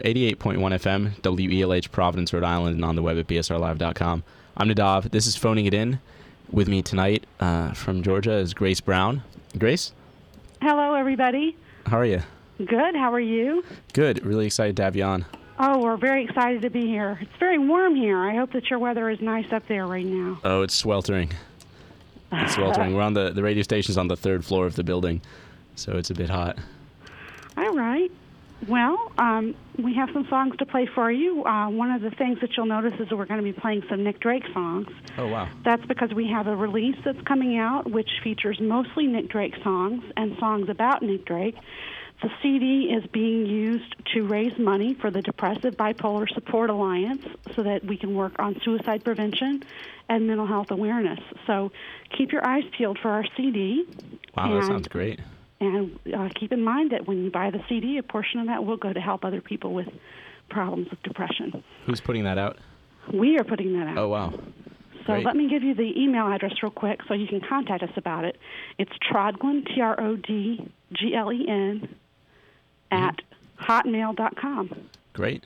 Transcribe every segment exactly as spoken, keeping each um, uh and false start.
eighty-eight point one F M, W E L H, Providence, Rhode Island, and on the web at B S R live dot com. I'm Nadav. This is Phoning It In. With me tonight uh, from Georgia is Grace Brown. Grace? Hello, everybody. How are you? Good. How are you? Good. Really excited to have you on. Oh, we're very excited to be here. It's very warm here. I hope that your weather is nice up there right now. Oh, it's sweltering. It's sweltering. We're on the, the radio station's on the third floor of the building, so it's a bit hot. All right. Well, um, we have some songs to play for you. Uh, one of the things that you'll notice is that we're going to be playing some Nick Drake songs. Oh, wow. That's because we have a release that's coming out which features mostly Nick Drake songs and songs about Nick Drake. The C D is being used to raise money for the Depressive Bipolar Support Alliance so that we can work on suicide prevention and mental health awareness. So keep your eyes peeled for our C D. Wow, and, that sounds great. And uh, keep in mind that when you buy the C D, a portion of that will go to help other people with problems with depression. Who's putting that out? We are putting that out. Oh, wow. So Great. let me give you the email address real quick so you can contact us about it. It's Trodglen, T R O D G L E N, at mm-hmm. hotmail dot com. Great.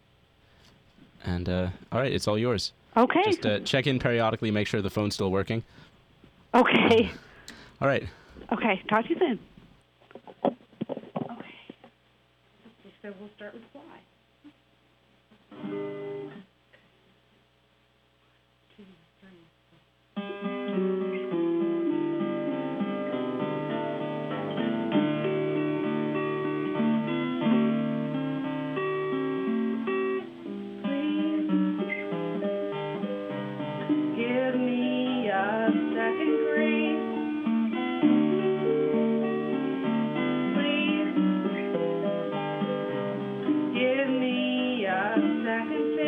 And, uh, all right, it's all yours. Okay. Just uh, check in periodically, make sure the phone's still working. Okay. All right. Okay, talk to you soon. Okay. So we'll start with Fly. Give me a second.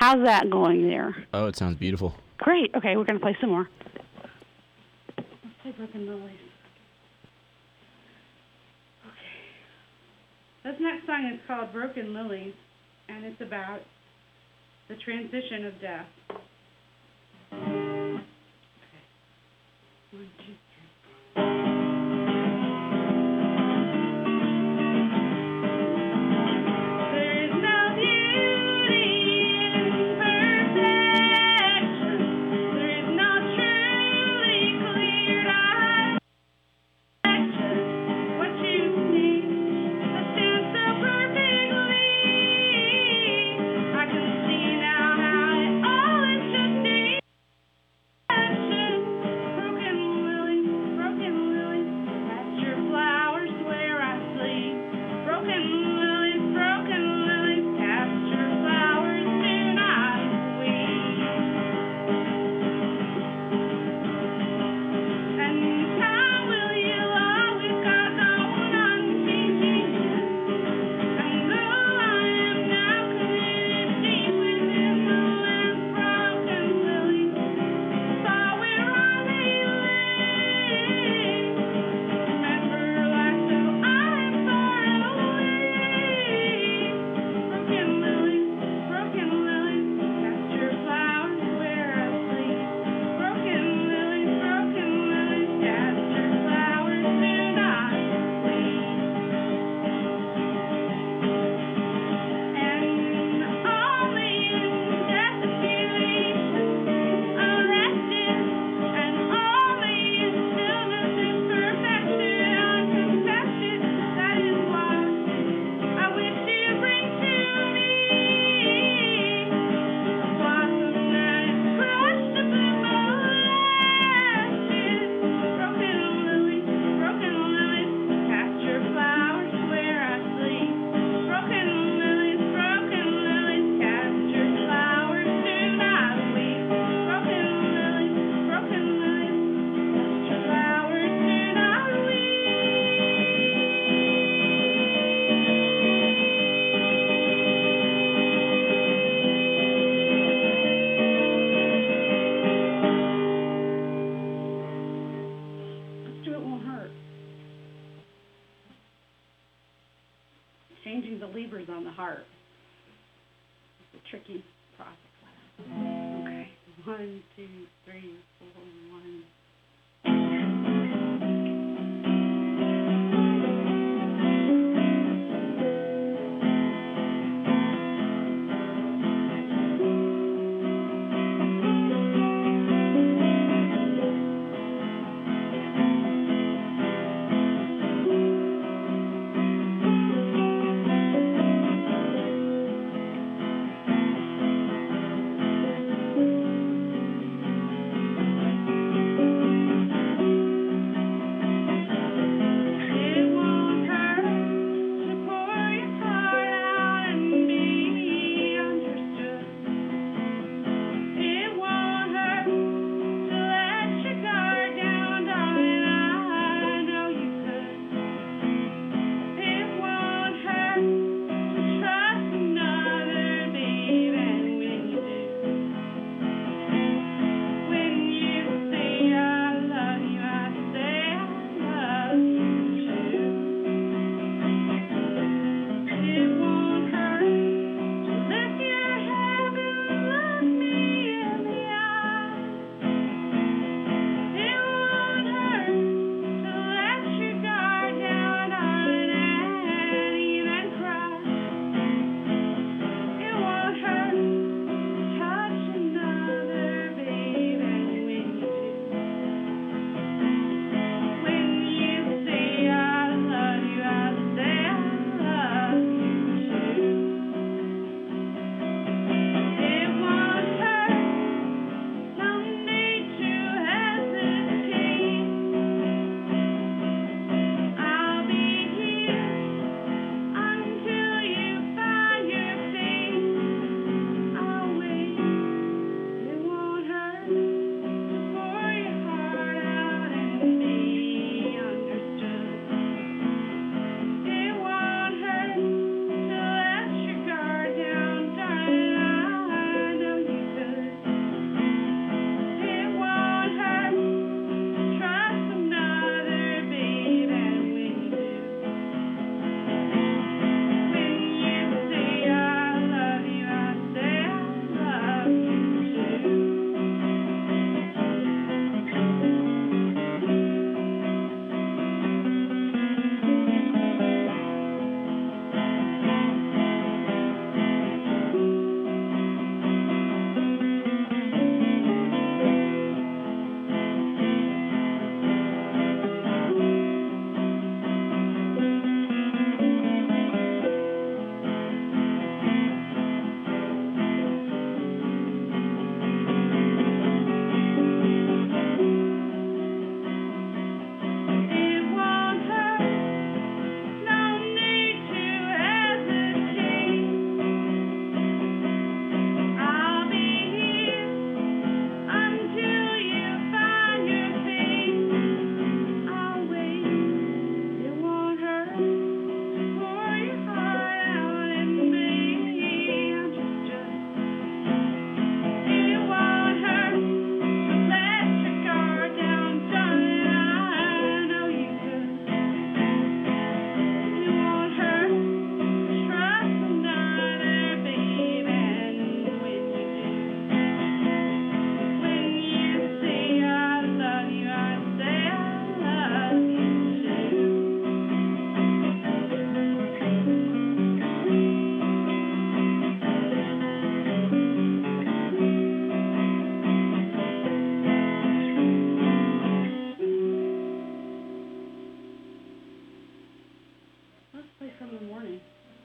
How's that going there? Oh, it sounds beautiful. Great. Okay, we're going to play some more. Let's play Broken Lilies. Okay. This next song is called Broken Lilies, and it's about the transition of death. Okay. One, two, three. Changing the levers on the heart. It's a tricky process. Okay. One, two, three, four, one. Play from the morning.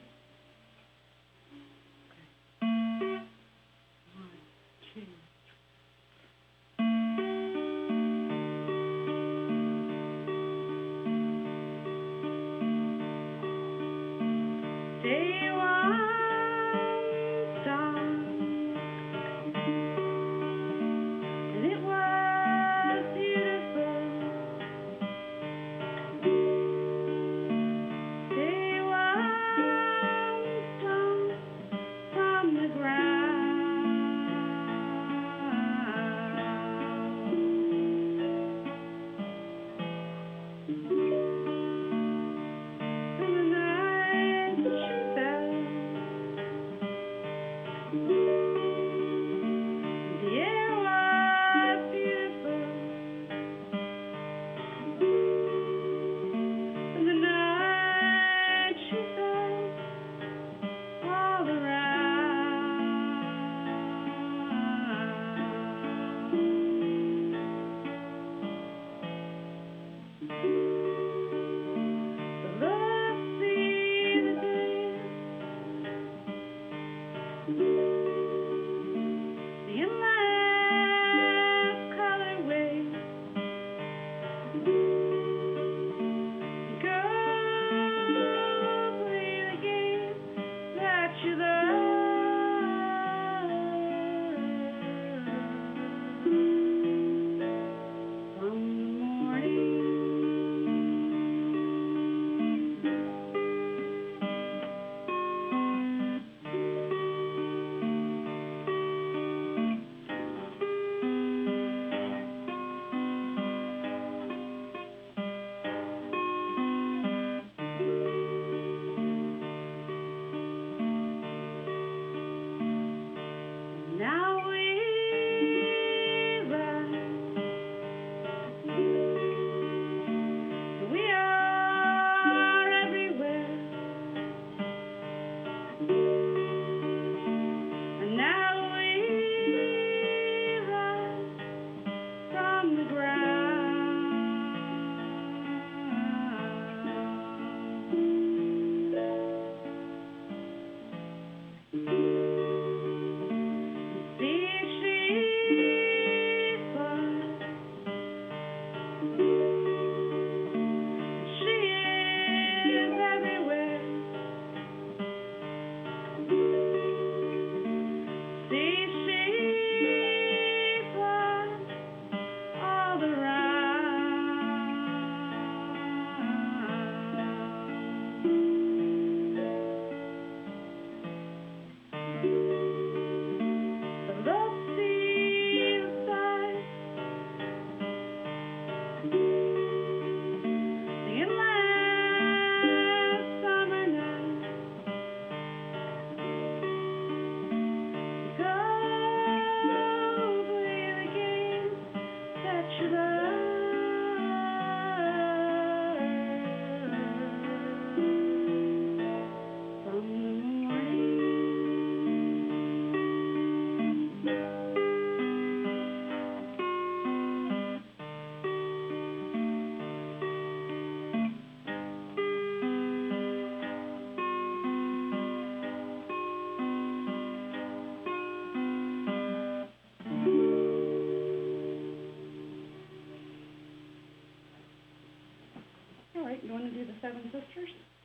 You want to do the Seven Sisters?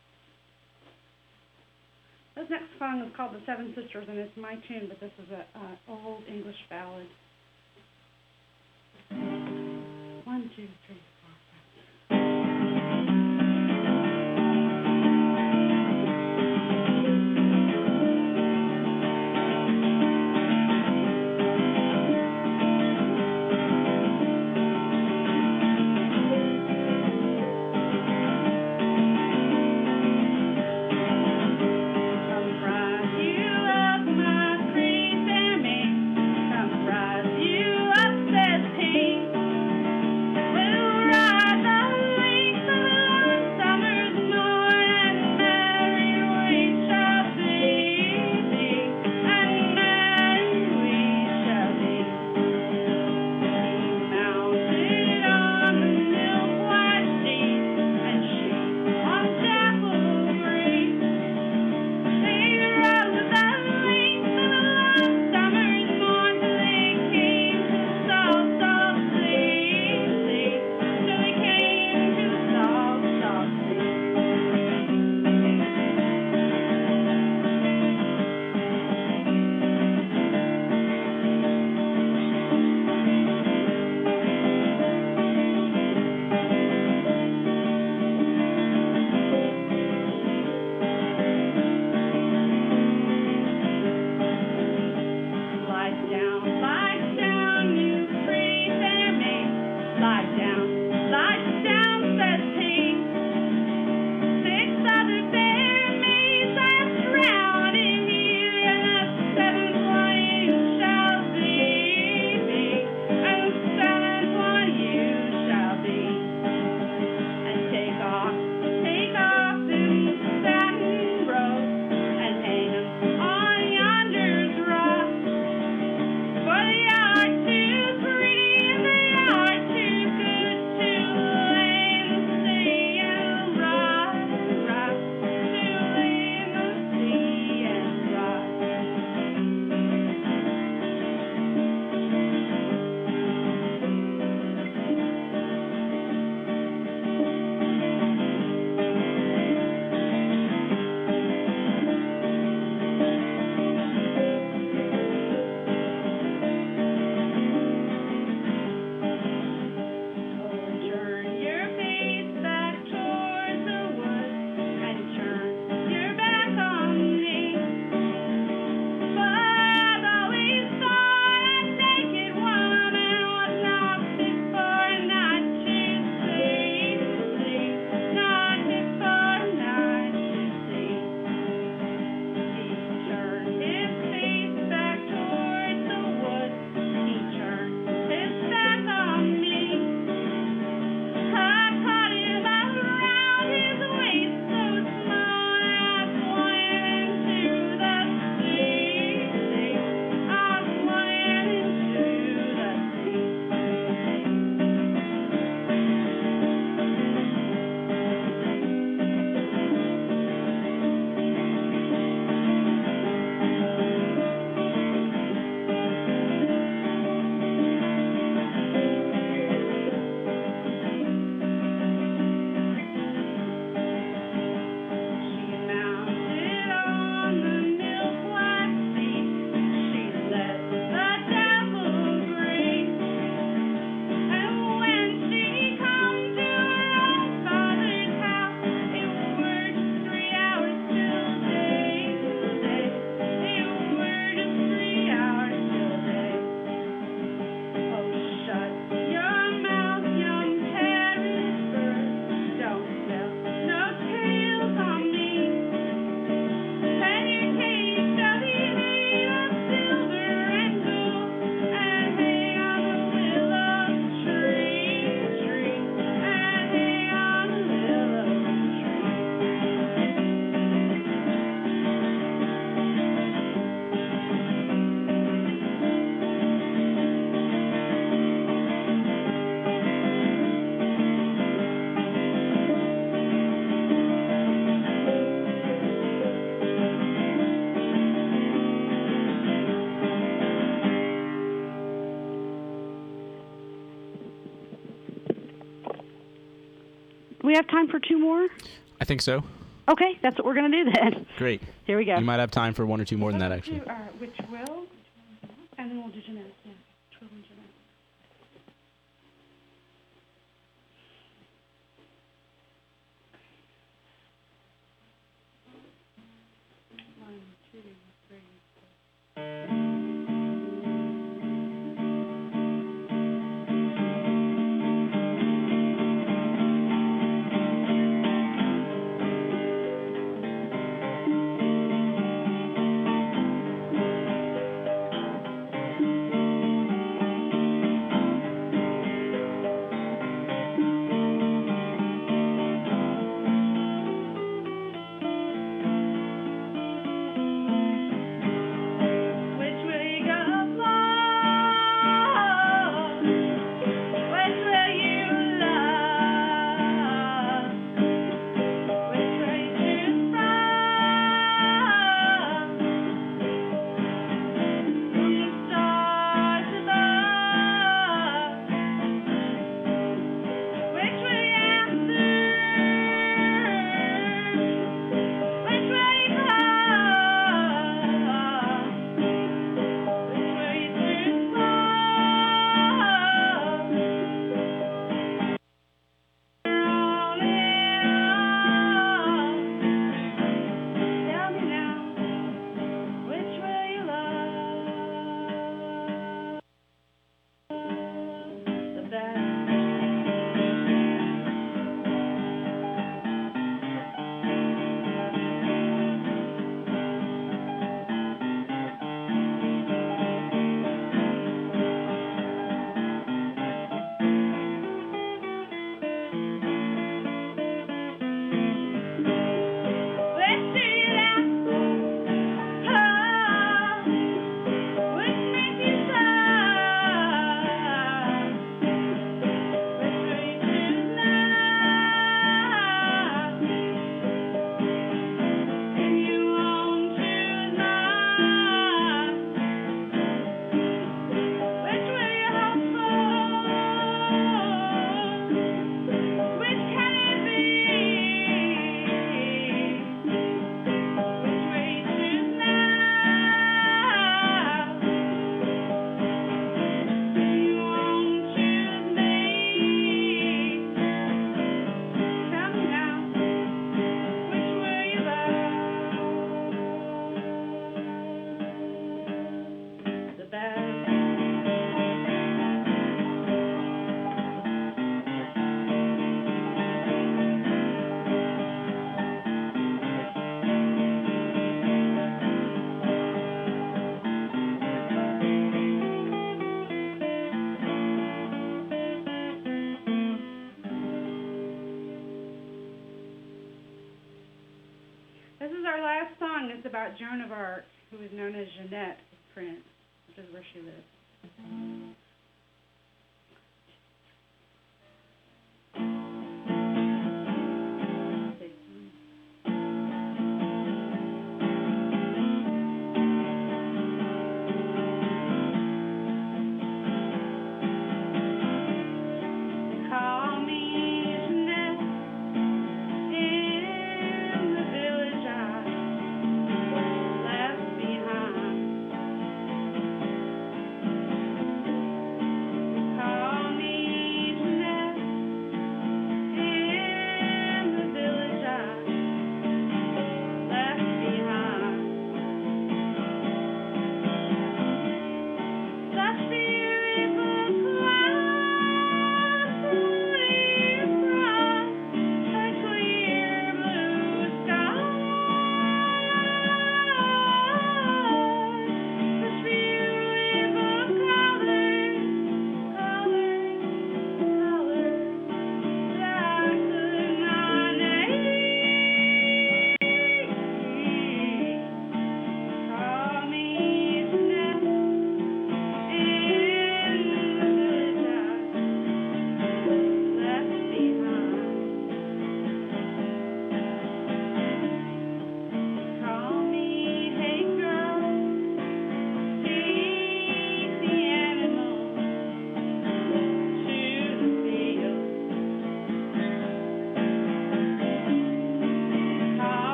This next song is called The Seven Sisters, and it's my tune, but this is an old English ballad. One, two, three. Well, have time for two more? I think so. Okay, that's what we're going to do then. Great. Here we go. You might have time for one or two more than that, actually. Do, uh, which will, and then we'll do Jeanette. Yeah, which will and Jeanette. One, two, three, four. This is our last song. It's about Joan of Arc, who is known as Jeanette of Prince, which is where she lives.